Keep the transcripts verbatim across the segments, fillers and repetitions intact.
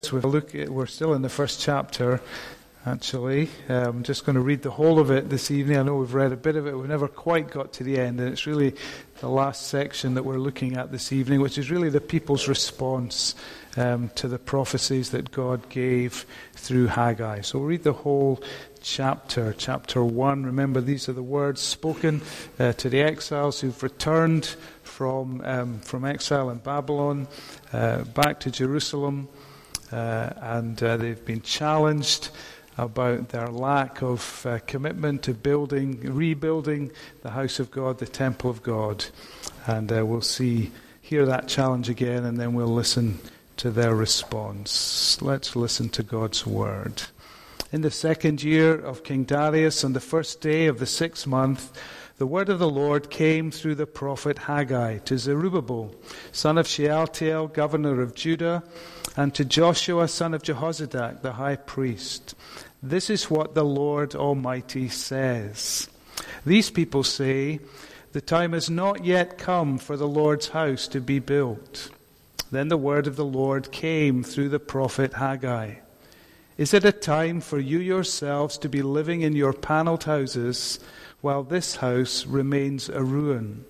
We've look at, we're still in the first chapter, actually. Uh, I'm just going to read the whole of it this evening. I know we've read a bit of it. We've never quite got to the end, and it's really the last section that we're looking at this evening, which is really the people's response um, to the prophecies that God gave through Haggai. So we'll read the whole chapter, chapter one. Remember, these are the words spoken uh, to the exiles who've returned from, um, from exile in Babylon uh, back to Jerusalem. Uh, and uh, they've been challenged about their lack of uh, commitment to building, rebuilding the house of God, the temple of God. And uh, we'll see, hear that challenge again, and then we'll listen to their response. Let's listen to God's word. In the second year of King Darius, on the first day of the sixth month, the word of the Lord came through the prophet Haggai to Zerubbabel, son of Shealtiel, governor of Judah, and to Joshua, son of Jehozadak, the high priest. This is what the Lord Almighty says. These people say, the time has not yet come for the Lord's house to be built. Then the word of the Lord came through the prophet Haggai. Is it a time for you yourselves to be living in your paneled houses while this house remains a ruin?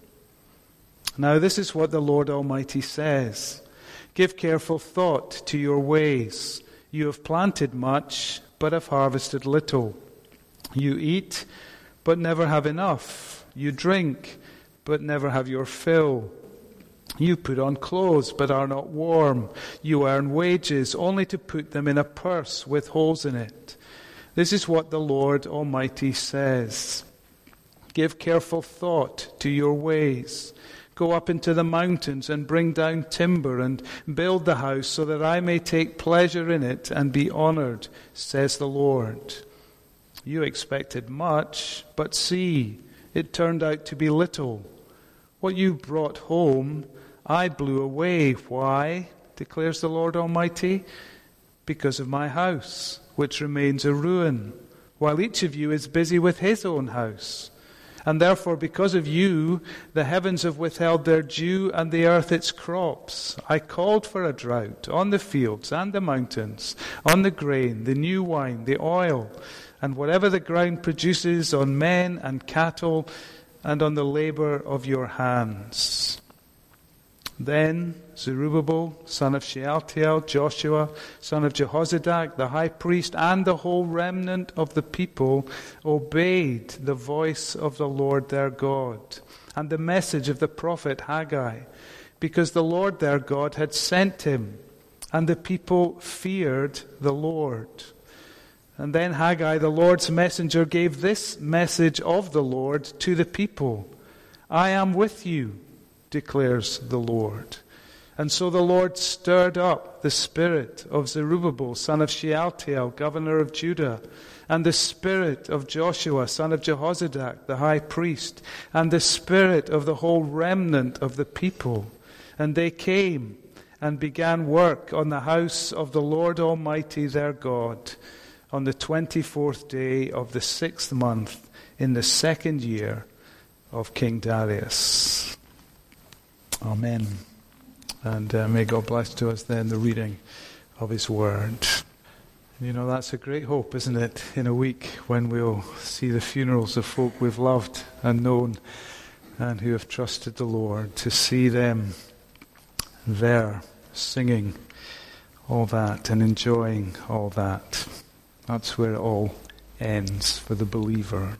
Now this is what the Lord Almighty says. Give careful thought to your ways. You have planted much, but have harvested little. You eat, but never have enough. You drink, but never have your fill. You put on clothes, but are not warm. You earn wages, only to put them in a purse with holes in it. This is what the Lord Almighty says. Give careful thought to your ways. Go up into the mountains and bring down timber and build the house so that I may take pleasure in it and be honored, says the Lord. You expected much, but see, it turned out to be little. What you brought home, I blew away. Why, declares the Lord Almighty? Because of my house, which remains a ruin, while each of you is busy with his own house. And therefore, because of you, the heavens have withheld their dew and the earth its crops. I called for a drought on the fields and the mountains, on the grain, the new wine, the oil, and whatever the ground produces, on men and cattle, and on the labor of your hands. Then Zerubbabel, son of Shealtiel, Joshua, son of Jehozadak, the high priest, and the whole remnant of the people obeyed the voice of the Lord their God and the message of the prophet Haggai, because the Lord their God had sent him, and the people feared the Lord. And then Haggai, the Lord's messenger, gave this message of the Lord to the people. I am with you, declares the Lord. And so the Lord stirred up the spirit of Zerubbabel, son of Shealtiel, governor of Judah, and the spirit of Joshua, son of Jehozadak, the high priest, and the spirit of the whole remnant of the people. And they came and began work on the house of the Lord Almighty their God on the twenty-fourth day of the sixth month in the second year of King Darius. Amen. And uh, may God bless to us then the reading of his word. You know, that's a great hope, isn't it, in a week when we'll see the funerals of folk we've loved and known and who have trusted the Lord, to see them there singing all that and enjoying all that. That's where it all ends for the believer.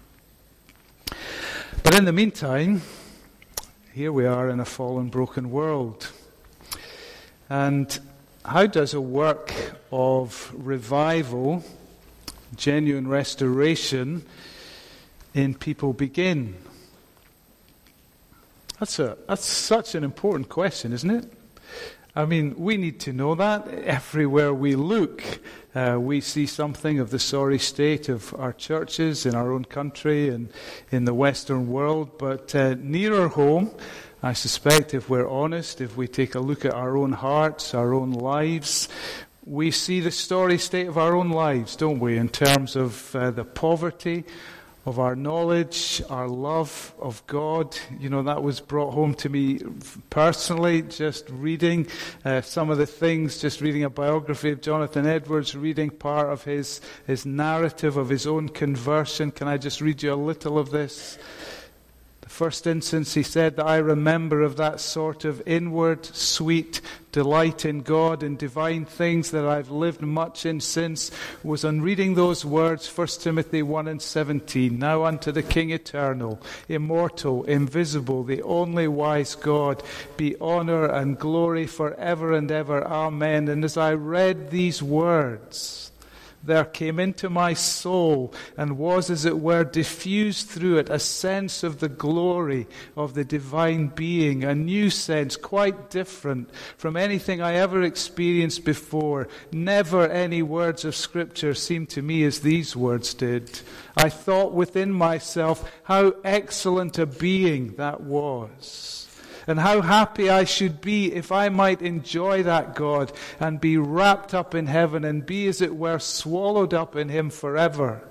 But in the meantime, here we are in a fallen, broken world. And how does a work of revival, genuine restoration in people begin? That's a that's such an important question, isn't it? I mean, we need to know that. Everywhere we look, uh, we see something of the sorry state of our churches in our own country and in the Western world. But uh, nearer home, I suspect, if we're honest, if we take a look at our own hearts, our own lives, we see the sorry state of our own lives, don't we, in terms of uh, the poverty of our knowledge, our love of God. You know, that was brought home to me personally, just reading uh, some of the things, just reading a biography of Jonathan Edwards, reading part of his, his narrative of his own conversion. Can I just read you a little of this? First instance, he said that I remember of that sort of inward, sweet delight in God and divine things that I've lived much in since, was on reading those words, First Timothy one and seventeen. Now unto the King eternal, immortal, invisible, the only wise God, be honor and glory forever and ever. Amen. And as I read these words, there came into my soul and was, as it were, diffused through it a sense of the glory of the divine being, a new sense, quite different from anything I ever experienced before. Never any words of Scripture seemed to me as these words did. I thought within myself how excellent a being that was, and how happy I should be if I might enjoy that God and be wrapped up in heaven and be, as it were, swallowed up in Him forever.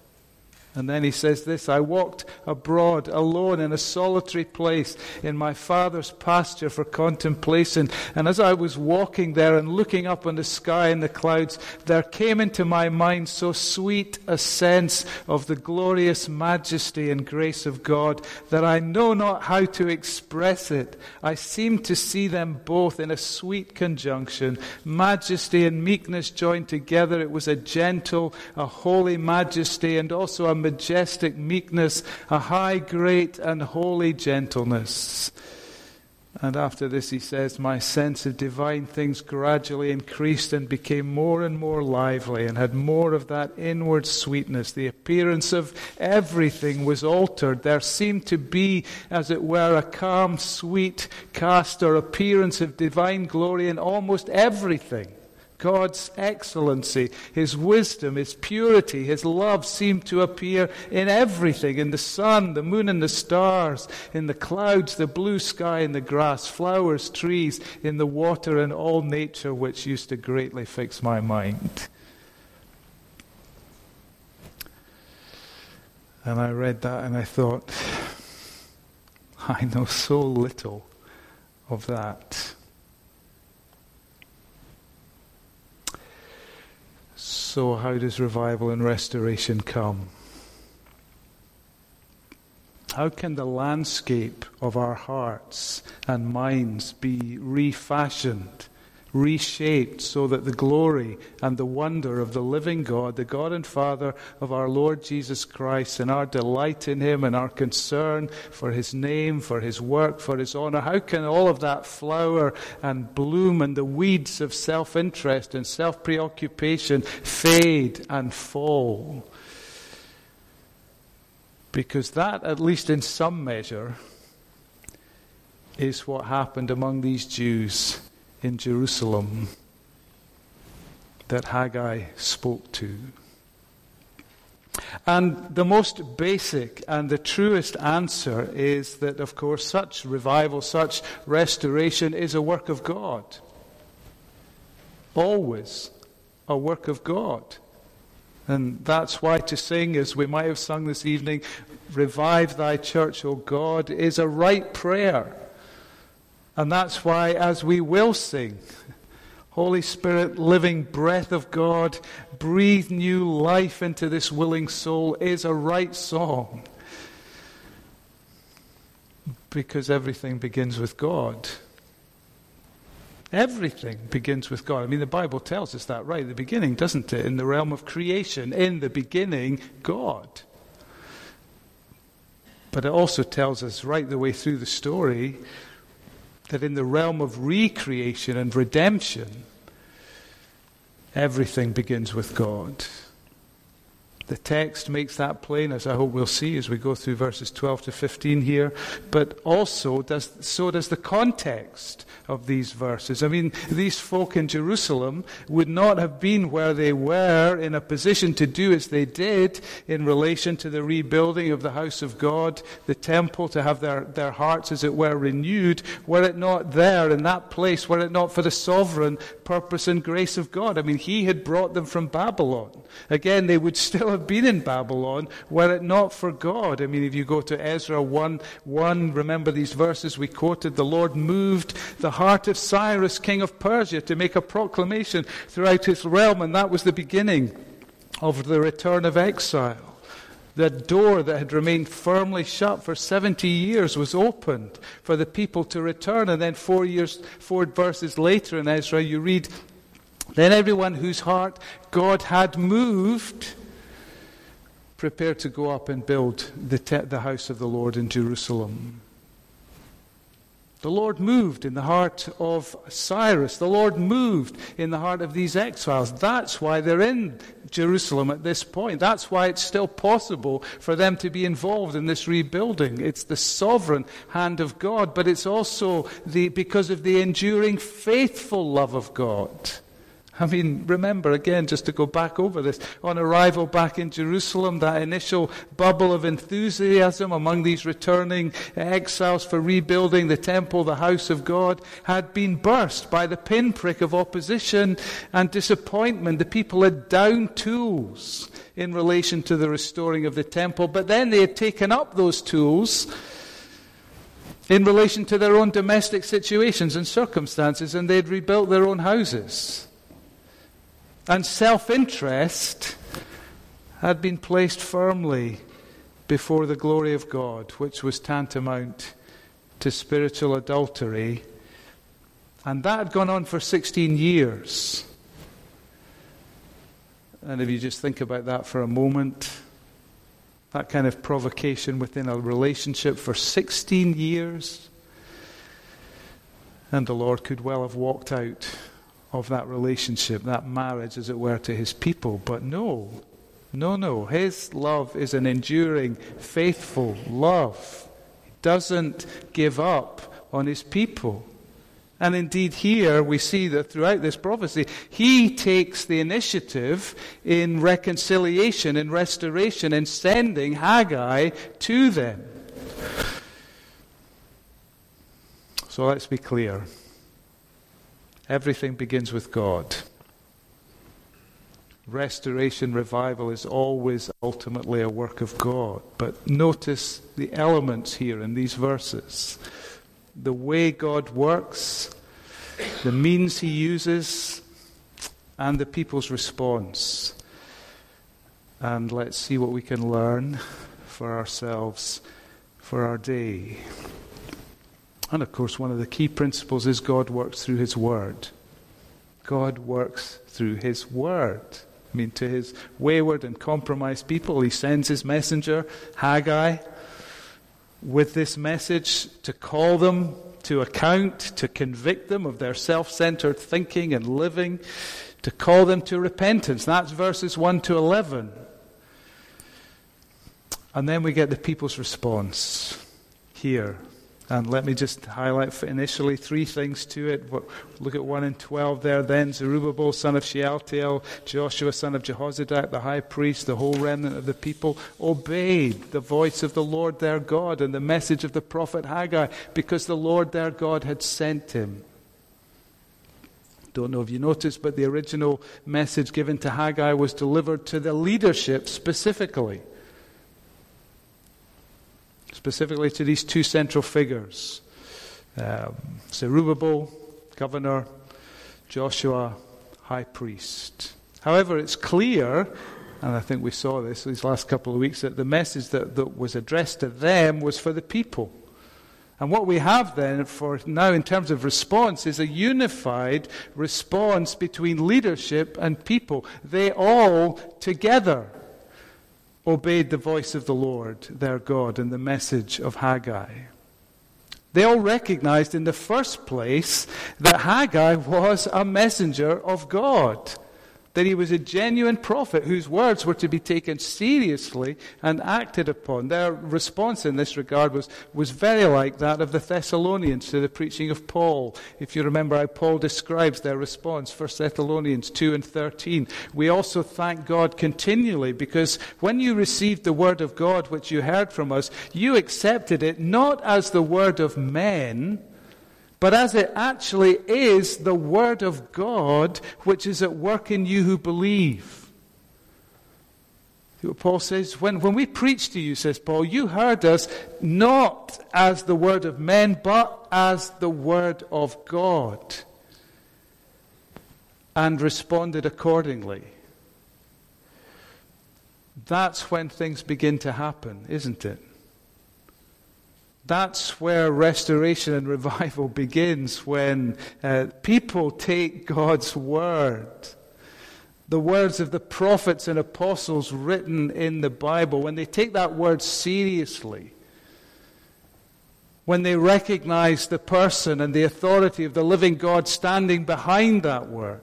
And then he says this, I walked abroad alone in a solitary place in my Father's pasture for contemplation. And as I was walking there and looking up on the sky and the clouds, there came into my mind so sweet a sense of the glorious majesty and grace of God that I know not how to express it. I seemed to see them both in a sweet conjunction, majesty and meekness joined together. It was a gentle, a holy majesty, and also a majestic meekness, a high, great, and holy gentleness. And after this he says, my sense of divine things gradually increased and became more and more lively and had more of that inward sweetness. The appearance of everything was altered. There seemed to be, as it were, a calm, sweet cast or appearance of divine glory in almost everything. God's excellency, His wisdom, His purity, His love seemed to appear in everything, in the sun, the moon and the stars, in the clouds, the blue sky and the grass, flowers, trees, in the water and all nature, which used to greatly fix my mind. And I read that and I thought, I know so little of that. So how does revival and restoration come? How can the landscape of our hearts and minds be refashioned, reshaped, so that the glory and the wonder of the living God, the God and Father of our Lord Jesus Christ, and our delight in Him and our concern for His name, for His work, for His honor, how can all of that flower and bloom and the weeds of self-interest and self-preoccupation fade and fall? Because that, at least in some measure, is what happened among these Jews in Jerusalem that Haggai spoke to. And the most basic and the truest answer is that, of course, such revival, such restoration is a work of God. Always a work of God. And that's why to sing, as we might have sung this evening, revive thy church, O God, is a right prayer. And that's why, as we will sing, Holy Spirit, living breath of God, breathe new life into this willing soul, is a right song. Because everything begins with God. Everything begins with God. I mean, the Bible tells us that right at the beginning, doesn't it? In the realm of creation, in the beginning, God. But it also tells us right the way through the story that in the realm of recreation and redemption, everything begins with God. The text makes that plain, as I hope we'll see as we go through verses twelve to fifteen here. But also, does, so does the context of these verses. I mean, these folk in Jerusalem would not have been where they were in a position to do as they did in relation to the rebuilding of the house of God, the temple, to have their, their hearts, as it were, renewed, were it not there in that place, were it not for the sovereign purpose and grace of God. I mean, He had brought them from Babylon. Again, they would still have been in Babylon were it not for God. I mean, if you go to Ezra one one, remember these verses we quoted, the Lord moved the heart of Cyrus, king of Persia, to make a proclamation throughout his realm, and that was the beginning of the return of exile. The door that had remained firmly shut for seventy years was opened for the people to return. And then four years, four verses later in Ezra, you read, then everyone whose heart God had moved prepared to go up and build the, te- the house of the Lord in Jerusalem. The Lord moved in the heart of Cyrus. The Lord moved in the heart of these exiles. That's why they're in Jerusalem at this point. That's why it's still possible for them to be involved in this rebuilding. It's the sovereign hand of God, but it's also the because of the enduring faithful love of God. I mean, remember, again, just to go back over this, on arrival back in Jerusalem, that initial bubble of enthusiasm among these returning exiles for rebuilding the temple, the house of God, had been burst by the pinprick of opposition and disappointment. The people had down tools in relation to the restoring of the temple, but then they had taken up those tools in relation to their own domestic situations and circumstances, and they had rebuilt their own houses. And self-interest had been placed firmly before the glory of God, which was tantamount to spiritual adultery. And that had gone on for sixteen years. And if you just think about that for a moment, that kind of provocation within a relationship for sixteen years, and the Lord could well have walked out of that relationship, that marriage, as it were, to his people. But no, no, no. His love is an enduring, faithful love. He doesn't give up on his people. And indeed here we see that throughout this prophecy, he takes the initiative in reconciliation, in restoration, in sending Haggai to them. So let's be clear. Everything begins with God. Restoration, revival is always ultimately a work of God. But notice the elements here in these verses. The way God works, the means he uses, and the people's response. And let's see what we can learn for ourselves for our day. And of course, one of the key principles is God works through his word. God works through his word. I mean, to his wayward and compromised people, he sends his messenger, Haggai, with this message to call them to account, to convict them of their self-centered thinking and living, to call them to repentance. That's verses one to eleven. And then we get the people's response here. And let me just highlight initially three things to it. Look at one and twelve there. Then Zerubbabel, son of Shealtiel, Joshua, son of Jehozadak, the high priest, the whole remnant of the people, obeyed the voice of the Lord their God and the message of the prophet Haggai, because the Lord their God had sent him. Don't know if you noticed, but the original message given to Haggai was delivered to the leadership specifically. Specifically to these two central figures, um, Zerubbabel, governor, Joshua, high priest. However, it's clear, and I think we saw this these last couple of weeks, that the message that, that was addressed to them was for the people. And what we have then for now in terms of response is a unified response between leadership and people. They all together obeyed the voice of the Lord, their God, and the message of Haggai. They all recognized in the first place that Haggai was a messenger of God, that he was a genuine prophet whose words were to be taken seriously and acted upon. Their response in this regard was, was very like that of the Thessalonians to the preaching of Paul. If you remember how Paul describes their response, First Thessalonians two and thirteen. We also thank God continually because when you received the word of God which you heard from us, you accepted it not as the word of men, but as it actually is the word of God which is at work in you who believe. Paul says, when, when we preach to you, says Paul, you heard us not as the word of men, but as the word of God, and responded accordingly. That's when things begin to happen, isn't it? That's where restoration and revival begins, when uh, people take God's word, the words of the prophets and apostles written in the Bible, when they take that word seriously, when they recognize the person and the authority of the living God standing behind that word.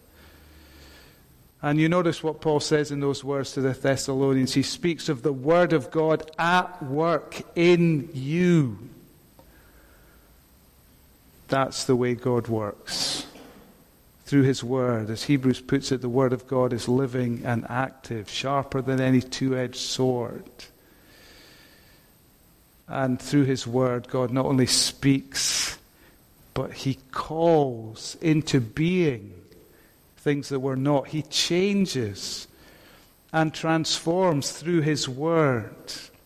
And you notice what Paul says in those words to the Thessalonians. He speaks of the word of God at work in you. That's the way God works. Through his word. As Hebrews puts it, the word of God is living and active, sharper than any two-edged sword. And through his word, God not only speaks, but he calls into being things that were not. He changes and transforms through his word.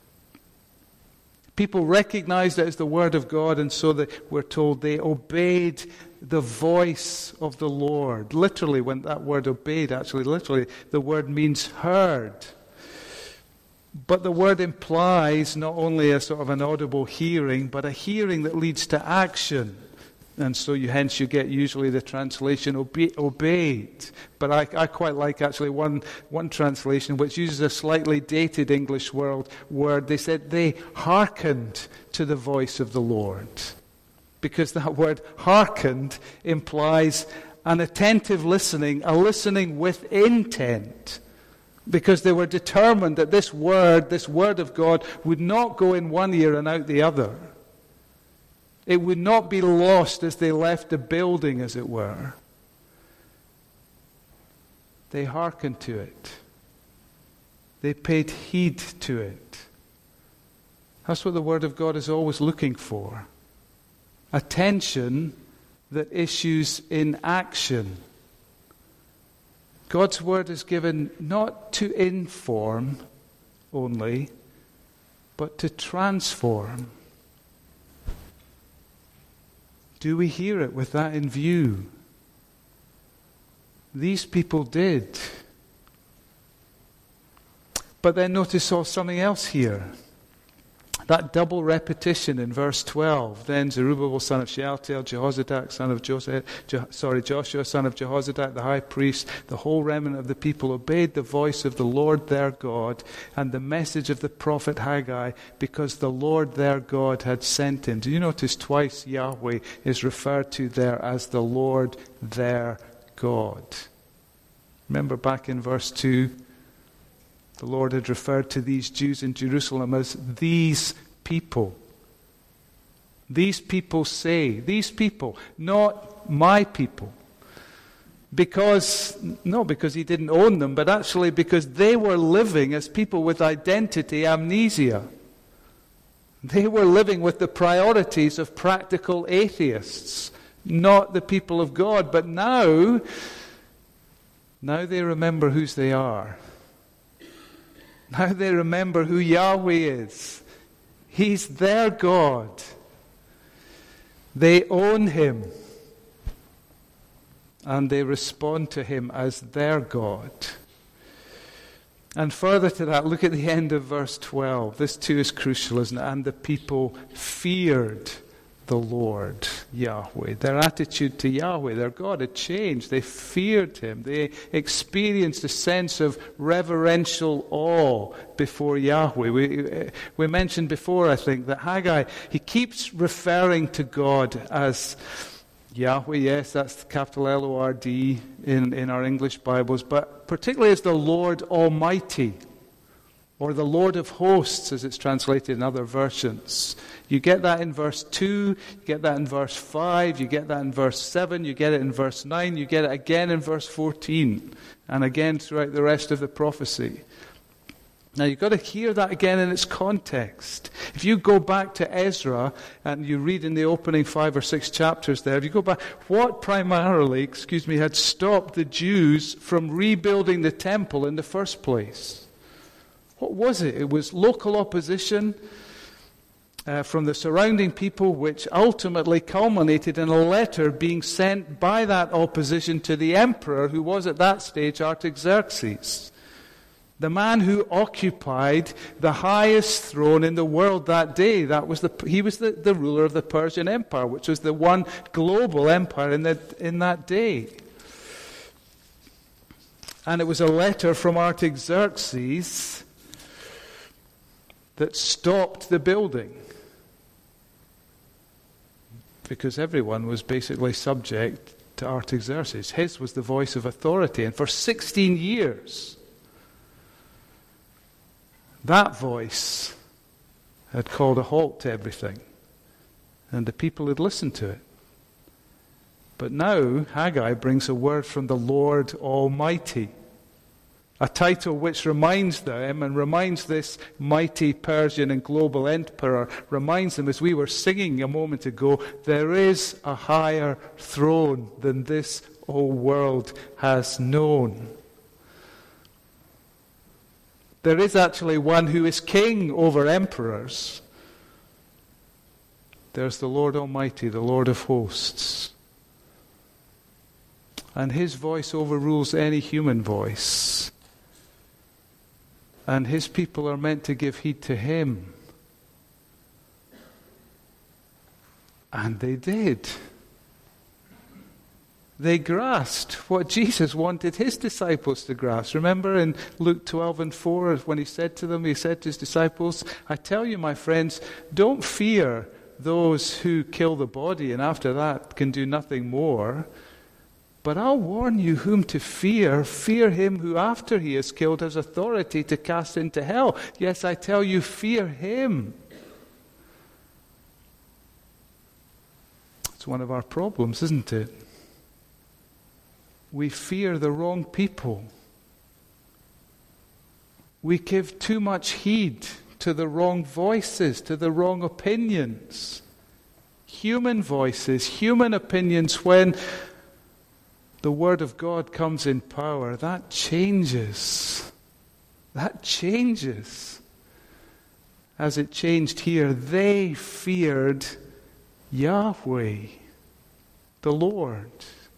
People recognized it as the word of God, and so that we're told they obeyed the voice of the Lord. Literally, when that word obeyed, actually, literally, the word means heard. But the word implies not only a sort of an audible hearing, but a hearing that leads to action. And so you, hence you get usually the translation obe- obeyed. But I, I quite like actually one, one translation which uses a slightly dated English word, word. They said they hearkened to the voice of the Lord. Because that word hearkened implies an attentive listening, a listening with intent. Because they were determined that this word, this word of God, would not go in one ear and out the other. It would not be lost as they left the building, as it were. They hearkened to it. They paid heed to it. That's what the Word of God is always looking for. Attention that issues in action. God's Word is given not to inform only, but to transform. Do we hear it with that in view? These people did. But then notice also something else here. That double repetition in verse twelve. Then Zerubbabel son of Shealtiel, Jehozadak son of Joseph, Je, sorry, Joshua son of Jehozadak, the high priest, the whole remnant of the people obeyed the voice of the Lord their God and the message of the prophet Haggai, because the Lord their God had sent him. Do you notice twice Yahweh is referred to there as the Lord their God? Remember back in verse two, the Lord had referred to these Jews in Jerusalem as these people. These people say, these people, not my people. Because, not because he didn't own them, but actually because they were living as people with identity amnesia. They were living with the priorities of practical atheists, not the people of God. But now, now they remember whose they are. Now they remember who Yahweh is. He's their God. They own him. And they respond to him as their God. And further to that, look at the end of verse twelve. This too is crucial, isn't it? And the people feared the Lord, Yahweh. Their attitude to Yahweh, their God, had changed. They feared him. They experienced a sense of reverential awe before Yahweh. We, we mentioned before, I think, that Haggai, he keeps referring to God as Yahweh. Yes, that's capital L O R D in, in our English Bibles, but particularly as the Lord Almighty, or the Lord of Hosts, as it's translated in other versions. You get that in verse two, you get that in verse five, you get that in verse seven, you get it in verse nine, you get it again in verse fourteen, and again throughout the rest of the prophecy. Now you've got to hear that again in its context. If you go back to Ezra, and you read in the opening five or six chapters there, if you go back, what primarily, excuse me, had stopped the Jews from rebuilding the temple in the first place? What was it? It was local opposition uh, from the surrounding people, which ultimately culminated in a letter being sent by that opposition to the emperor, who was at that stage Artaxerxes, the man who occupied the highest throne in the world that day. That was the, he was the, the ruler of the Persian Empire, which was the one global empire in, the, in that day. And it was a letter from Artaxerxes that stopped the building, because everyone was basically subject to Artaxerxes. His was the voice of authority. And for sixteen years, that voice had called a halt to everything, and the people had listened to it. But now Haggai brings a word from the Lord Almighty, a title which reminds them and reminds this mighty Persian and global emperor, reminds them, as we were singing a moment ago, there is a higher throne than this whole world has known. There is actually one who is king over emperors. There's the Lord Almighty, the Lord of hosts. And his voice overrules any human voice. And his people are meant to give heed to him. And they did. They grasped what Jesus wanted his disciples to grasp. Remember in Luke twelve and four, when he said to them, he said to his disciples, I tell you, my friends, don't fear those who kill the body and after that can do nothing more. But I'll warn you whom to fear. Fear him who after he is killed has authority to cast into hell. Yes, I tell you, fear him. It's one of our problems, isn't it? We fear the wrong people. We give too much heed to the wrong voices, to the wrong opinions. Human voices, human opinions, when the Word of God comes in power, that changes. That changes. As it changed here, they feared Yahweh, the Lord.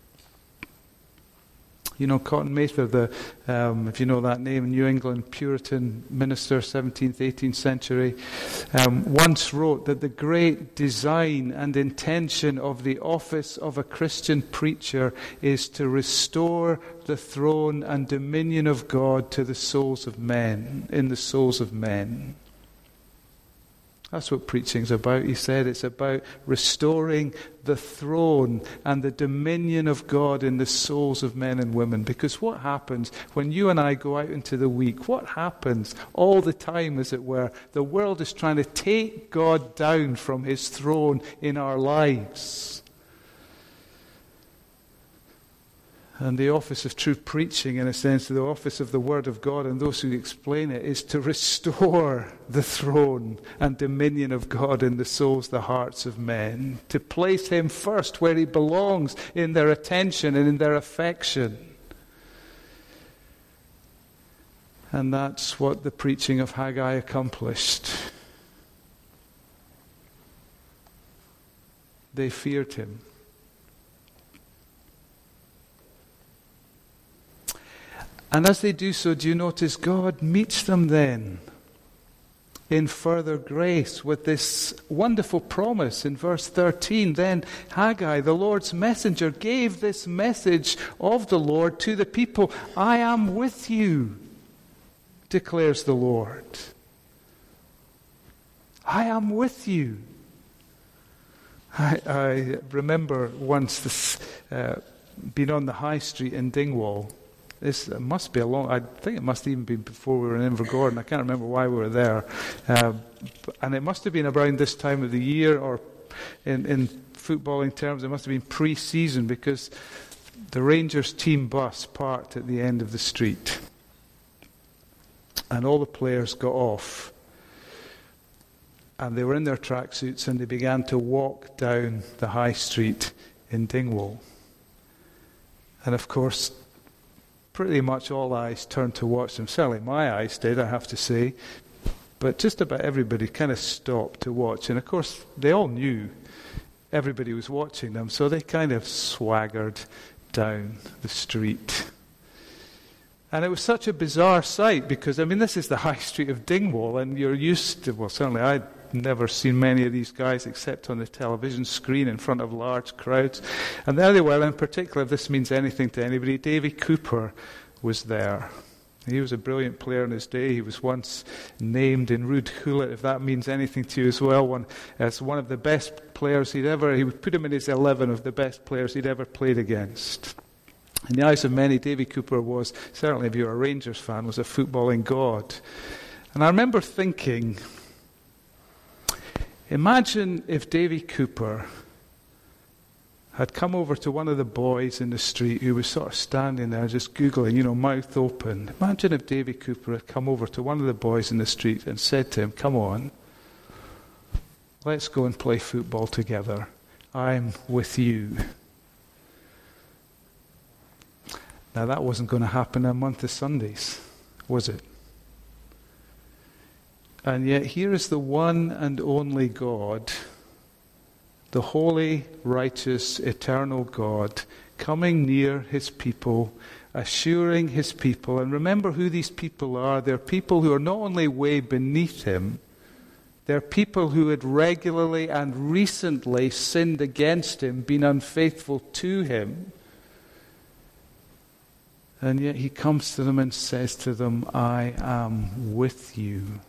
You know, Cotton Mather, the, um, if you know that name, New England Puritan minister, seventeenth, eighteenth century, um, once wrote that the great design and intention of the office of a Christian preacher is to restore the throne and dominion of God to the souls of men, in the souls of men. That's what preaching's about. He said it's about restoring the throne and the dominion of God in the souls of men and women. Because what happens when you and I go out into the week? What happens all the time, as it were? The world is trying to take God down from his throne in our lives. And the office of true preaching, in a sense, the office of the Word of God and those who explain it, is to restore the throne and dominion of God in the souls, the hearts of men. To place him first where he belongs in their attention and in their affection. And that's what the preaching of Haggai accomplished. They feared him. And as they do so, do you notice God meets them then in further grace with this wonderful promise in verse thirteen. Then Haggai, the Lord's messenger, gave this message of the Lord to the people. I am with you, declares the Lord. I am with you. I, I remember once this, uh, being on the high street in Dingwall. This must be a long, I think it must even be before we were in Invergordon. I can't remember why we were there. Uh, and it must have been around this time of the year, or in, in footballing terms, it must have been pre-season, because the Rangers team bus parked at the end of the street. And all the players got off. And they were in their tracksuits and they began to walk down the high street in Dingwall. And of course, pretty much all eyes turned to watch them. Certainly my eyes did, I have to say. But just about everybody kind of stopped to watch. And of course, they all knew everybody was watching them, so they kind of swaggered down the street. And it was such a bizarre sight because, I mean, this is the high street of Dingwall, and you're used to, well, certainly I'd never seen many of these guys except on the television screen in front of large crowds. And there they were, in particular, if this means anything to anybody, Davy Cooper was there. He was a brilliant player in his day. He was once named in Ruud Gullit, if that means anything to you as well, one, as one of the best players he'd ever, he would put him in his eleven of the best players he'd ever played against. In the eyes of many, Davy Cooper was, certainly if you're a Rangers fan, was a footballing god. And I remember thinking, imagine if Davy Cooper had come over to one of the boys in the street who was sort of standing there just Googling, you know, mouth open. Imagine if Davy Cooper had come over to one of the boys in the street and said to him, come on, let's go and play football together. I'm with you. Now that wasn't going to happen in a month of Sundays, was it? And yet here is the one and only God, the holy, righteous, eternal God, coming near his people, assuring his people. And remember who these people are. They're people who are not only way beneath him, they're people who had regularly and recently sinned against him, been unfaithful to him. And yet he comes to them and says to them, I am with you.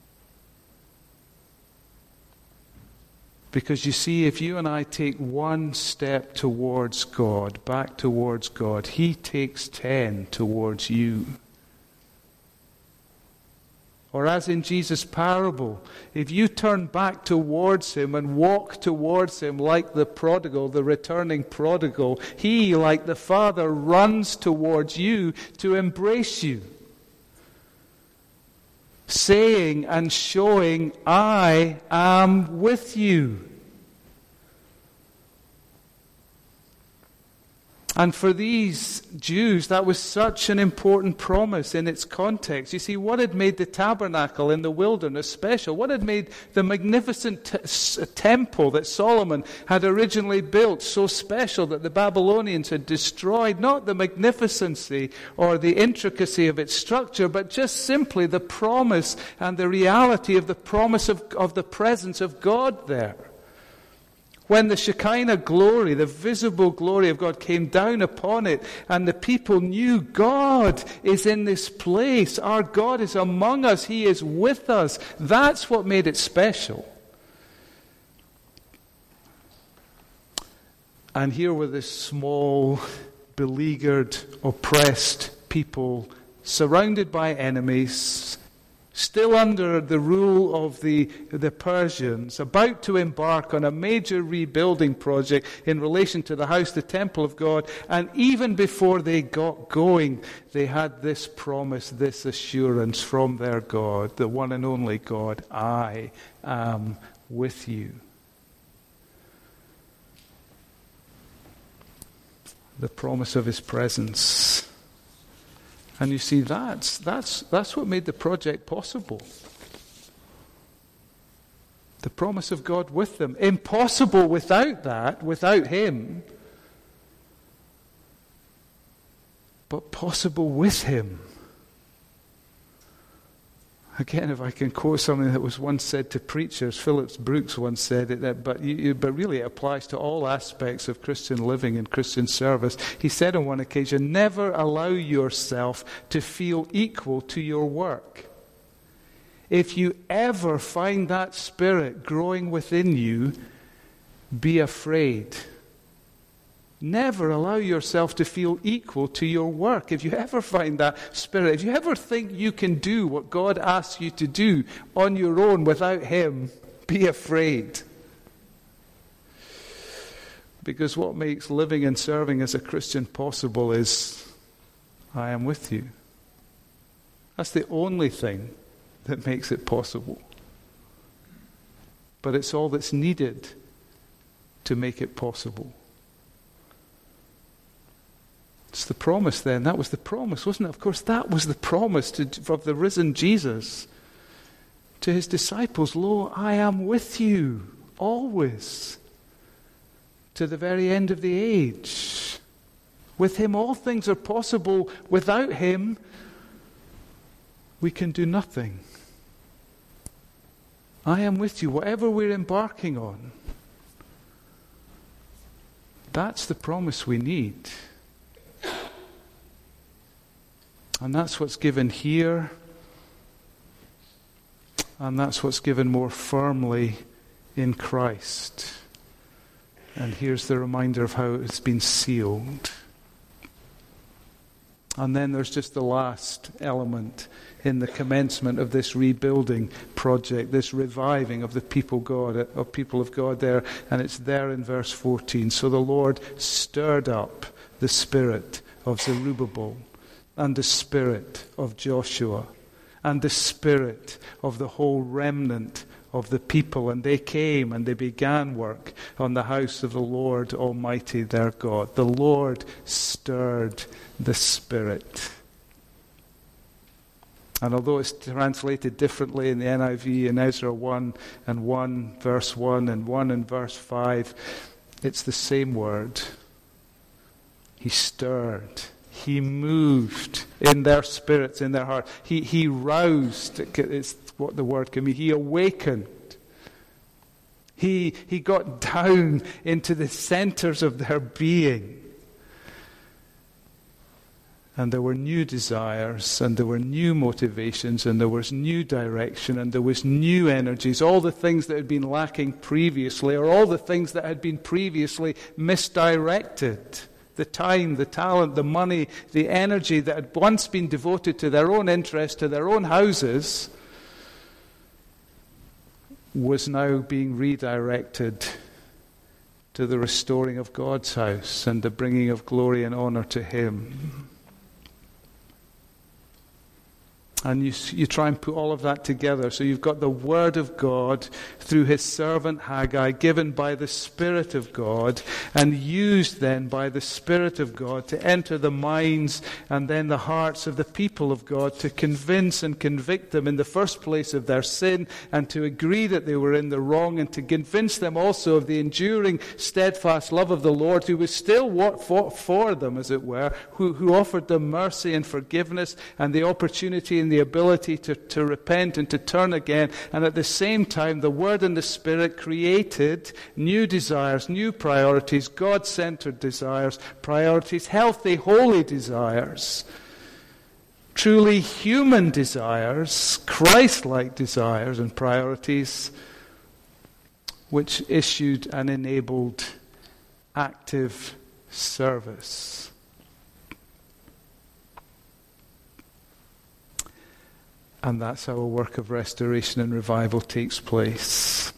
Because you see, if you and I take one step towards God, back towards God, he takes ten towards you. Or as in Jesus' parable, if you turn back towards him and walk towards him like the prodigal, the returning prodigal, he, like the Father, runs towards you to embrace you, saying and showing, I am with you. And for these Jews, that was such an important promise in its context. You see, what had made the tabernacle in the wilderness special? What had made the magnificent t- temple that Solomon had originally built so special that the Babylonians had destroyed? Not the magnificency or the intricacy of its structure, but just simply the promise and the reality of the promise of, of the presence of God there. When the Shekinah glory, the visible glory of God, came down upon it, and the people knew God is in this place. Our God is among us. He is with us. That's what made it special. And here were this small, beleaguered, oppressed people, surrounded by enemies, still under the rule of the, the Persians, about to embark on a major rebuilding project in relation to the house, the temple of God. And even before they got going, they had this promise, this assurance from their God, the one and only God, I am with you. The promise of his presence. And you see, that's, that's, that's what made the project possible. The promise of God with them. Impossible without that, without him. But possible with him. Again, if I can quote something that was once said to preachers, Phillips Brooks once said it, that, but, you, but really it applies to all aspects of Christian living and Christian service. He said on one occasion, never allow yourself to feel equal to your work. If you ever find that spirit growing within you, be afraid. Never allow yourself to feel equal to your work. If you ever find that spirit, if you ever think you can do what God asks you to do on your own without him, be afraid. Because what makes living and serving as a Christian possible is, I am with you. That's the only thing that makes it possible. But it's all that's needed to make it possible. It's the promise then. That was the promise, wasn't it? Of course, that was the promise to, of the risen Jesus to his disciples. Lo, I am with you always to the very end of the age. With him all things are possible. Without him, we can do nothing. I am with you, whatever we're embarking on. That's the promise we need. And that's what's given here. And that's what's given more firmly in Christ. And here's the reminder of how it's been sealed. And then there's just the last element in the commencement of this rebuilding project, this reviving of the people God, of people of God there, and it's there in verse fourteen. So the Lord stirred up the spirit of Zerubbabel, and the spirit of Joshua, and the spirit of the whole remnant of the people, and they came and they began work on the house of the Lord Almighty their God. The Lord stirred the spirit. And although it's translated differently in the N I V in Ezra one and one verse one and one and verse five, it's the same word. He stirred. He moved in their spirits, in their heart. He, he roused, it's what the word can mean. He awakened. He, he got down into the centers of their being. And there were new desires, and there were new motivations, and there was new direction, and there was new energies. All the things that had been lacking previously, or all the things that had been previously misdirected. The time, the talent, the money, the energy that had once been devoted to their own interest, to their own houses, was now being redirected to the restoring of God's house and the bringing of glory and honor to him. And you, you try and put all of that together. So you've got the Word of God through his servant Haggai, given by the Spirit of God, and used then by the Spirit of God to enter the minds and then the hearts of the people of God, to convince and convict them in the first place of their sin, and to agree that they were in the wrong, and to convince them also of the enduring, steadfast love of the Lord, who was still what for, for them, as it were, who, who offered them mercy and forgiveness and the opportunity and the ability to, to repent and to turn again. And at the same time, the Word and the Spirit created new desires, new priorities, God-centered desires, priorities, healthy, holy desires, truly human desires, Christ-like desires and priorities, which issued and enabled active service. And that's how a work of restoration and revival takes place.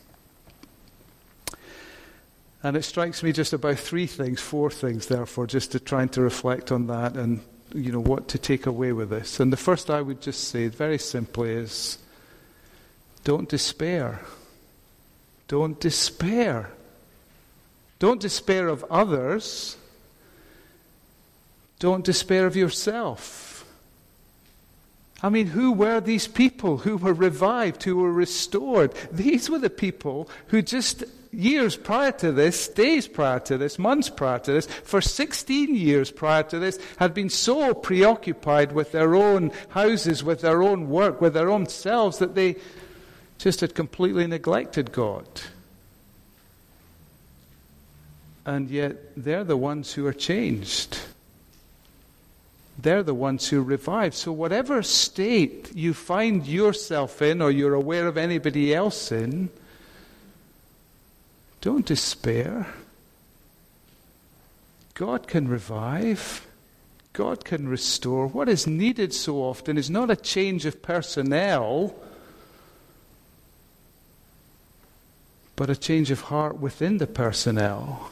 And it strikes me just about three things, four things, therefore, just to trying to reflect on that and, you know, what to take away with this. And the first I would just say, very simply, is don't despair. Don't despair. Don't despair of others. Don't despair of yourself. I mean, who were these people who were revived, who were restored? These were the people who just years prior to this, days prior to this, months prior to this, for sixteen years prior to this, had been so preoccupied with their own houses, with their own work, with their own selves, that they just had completely neglected God. And yet, they're the ones who are changed. They're the ones who revive. So whatever state you find yourself in, or you're aware of anybody else in, don't despair. God can revive. God can restore. What is needed so often is not a change of personnel, but a change of heart within the personnel.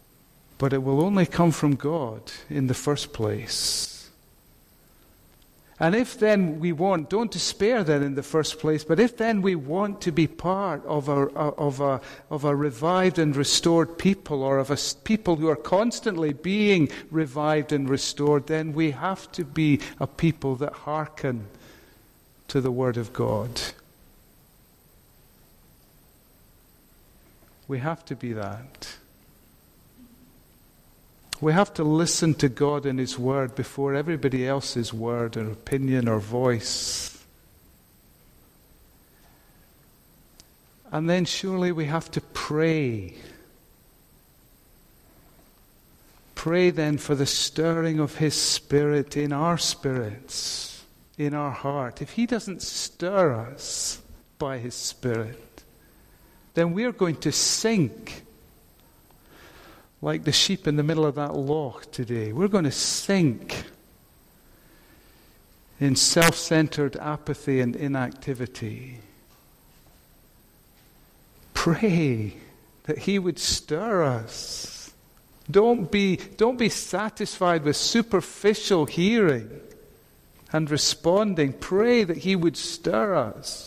But it will only come from God in the first place. And if then we want, don't despair then in the first place, but if then we want to be part of a, of a, of a revived and restored people, or of a people who are constantly being revived and restored, then we have to be a people that hearken to the Word of God. We have to be that. We have to listen to God and His Word before everybody else's word or opinion or voice. And then surely we have to pray. Pray then for the stirring of His Spirit in our spirits, in our heart. If He doesn't stir us by His Spirit, then we're going to sink like the sheep in the middle of that loch today. We're going to sink in self-centered apathy and inactivity. Pray that He would stir us. Don't be, don't be satisfied with superficial hearing and responding. Pray that He would stir us.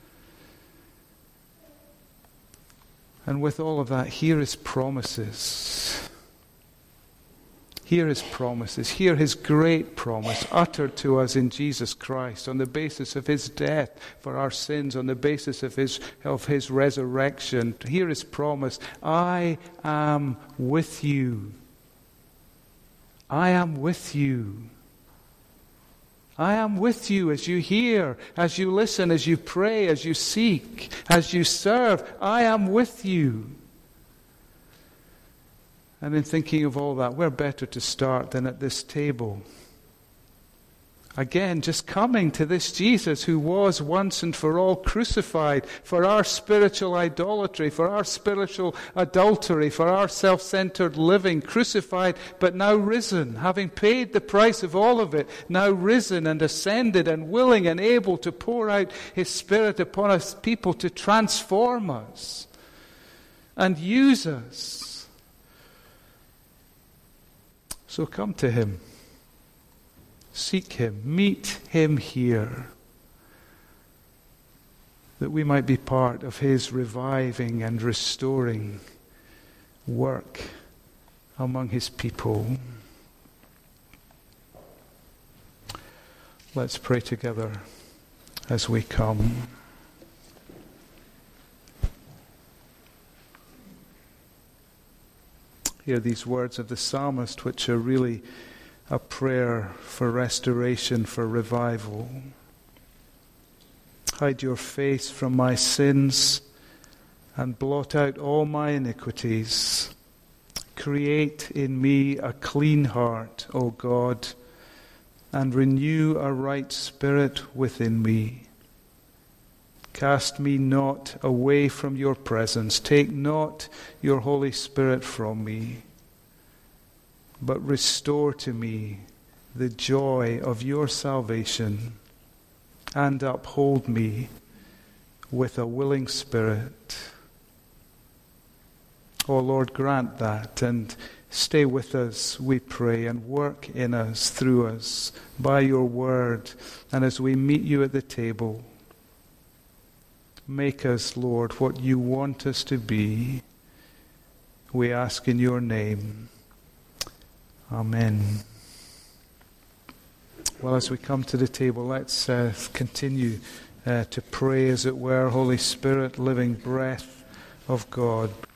And with all of that, hear His promises. Hear His promises. Hear His great promise uttered to us in Jesus Christ on the basis of His death for our sins, on the basis of His, of His resurrection. Hear His promise. I am with you. I am with you. I am with you as you hear, as you listen, as you pray, as you seek, as you serve. I am with you. And in thinking of all that, where better to start than at this table? Again, just coming to this Jesus who was once and for all crucified for our spiritual idolatry, for our spiritual adultery, for our self-centered living, crucified but now risen, having paid the price of all of it, now risen and ascended and willing and able to pour out His Spirit upon us people to transform us and use us. So come to Him. Seek Him, meet Him here, that we might be part of His reviving and restoring work among His people. Let's pray together as we come. Hear these words of the psalmist, which are really a prayer for restoration, for revival. Hide your face from my sins and blot out all my iniquities. Create in me a clean heart, O God, and renew a right spirit within me. Cast me not away from your presence. Take not your Holy Spirit from me, but restore to me the joy of your salvation, and uphold me with a willing spirit. Oh Lord, grant that, and stay with us, we pray, and work in us, through us, by your word, and as we meet you at the table. Make us, Lord, what you want us to be. We ask in your name. Amen. Well, as we come to the table, let's uh, continue uh, to pray, as it were. Holy Spirit, living breath of God.